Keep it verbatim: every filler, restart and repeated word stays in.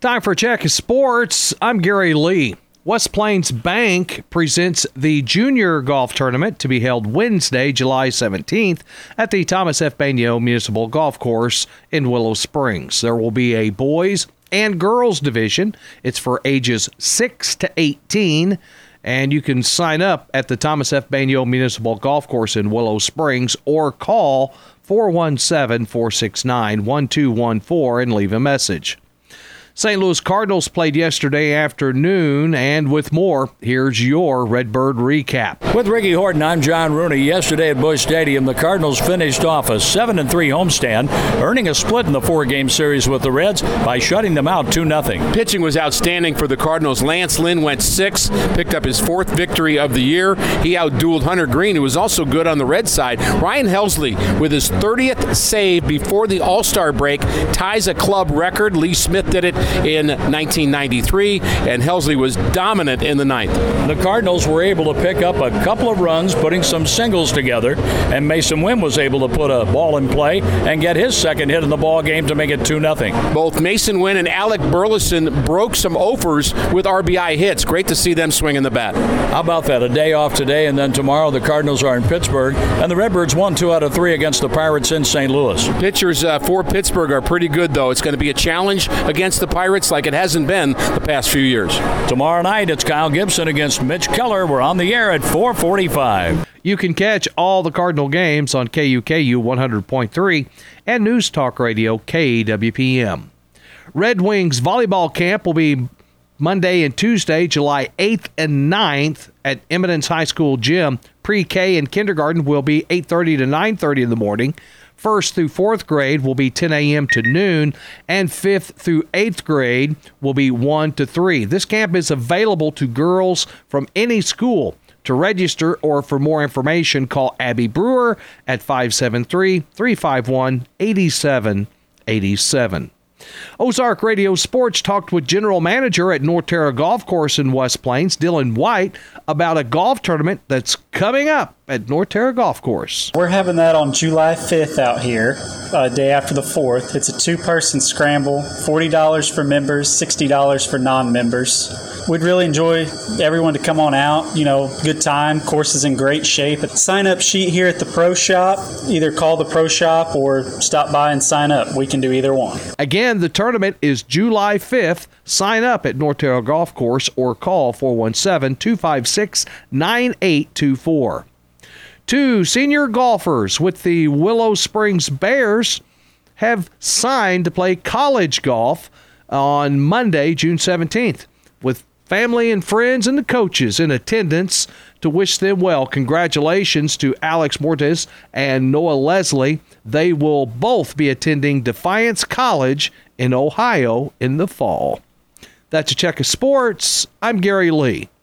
Time for Check of Sports. I'm Gary Lee. West Plains Bank presents the Junior Golf Tournament to be held Wednesday, July seventeenth at the Thomas F. Bagnell Municipal Golf Course in Willow Springs. There will be a boys and girls division. It's for ages six to eighteen, and you can sign up at the Thomas F. Bagnell Municipal Golf Course in Willow Springs or call four one seven, four six nine, one two one four and leave a message. Saint Louis Cardinals played yesterday afternoon, and with more, here's your Redbird recap. With Ricky Horton, I'm John Rooney. Yesterday at Busch Stadium, the Cardinals finished off a seven and three homestand, earning a split in the four-game series with the Reds by shutting them out two nothing. Pitching was outstanding for the Cardinals. Lance Lynn went six, picked up his fourth victory of the year. He outdueled Hunter Green, who was also good on the Red side. Ryan Helsley, with his thirtieth save before the All-Star break, ties a club record. Lee Smith did it in nineteen ninety-three, and Helsley was dominant in the ninth. The Cardinals were able to pick up a couple of runs, putting some singles together, and Mason Wynn was able to put a ball in play and get his second hit in the ball game to make it two nothing. Both Mason Wynn and Alec Burleson broke some offers with R B I hits. Great to see them swinging the bat. How about that? A day off today, and then tomorrow the Cardinals are in Pittsburgh, and the Redbirds won two out of three against the Pirates in Saint Louis. Pitchers uh, for Pittsburgh are pretty good, though. It's going to be a challenge against the Pirates like it hasn't been the past few years. Tomorrow night, it's Kyle Gibson against Mitch Keller. We're on the air at four forty-five. You can catch all the Cardinal games on K U K U one hundred point three and News Talk Radio K W P M. Red Wings volleyball camp will be Monday and Tuesday, July eighth and ninth at Eminence High School Gym. Pre-K and kindergarten will be eight thirty to nine thirty in the morning. First through fourth grade will be ten a.m. to noon, and fifth through eighth grade will be one to three. This camp is available to girls from any school. To register or for more information, call Abby Brewer at five seven three, three five one, eight seven eight seven. Ozark Radio Sports talked with General Manager at North Terra Golf Course in West Plains, Dylan White, about a golf tournament that's coming up at North Terra Golf Course. We're having that on July fifth out here, uh, day after the fourth. It's a two-person scramble, forty dollars for members, sixty dollars for non-members. We'd really enjoy everyone to come on out. You know, good time. Course is in great shape. Sign-up sheet here at the Pro Shop. Either call the Pro Shop or stop by and sign up. We can do either one. Again, the tournament is July fifth. Sign up at North Terra Golf Course or call four one seven, two five six, nine eight two four. Two senior golfers with the Willow Springs Bears have signed to play college golf on Monday, June seventeenth, with family and friends and the coaches in attendance to wish them well. Congratulations to Alex Mortis and Noah Leslie. They will both be attending Defiance College in Ohio in the fall. That's a check of sports. I'm Gary Lee.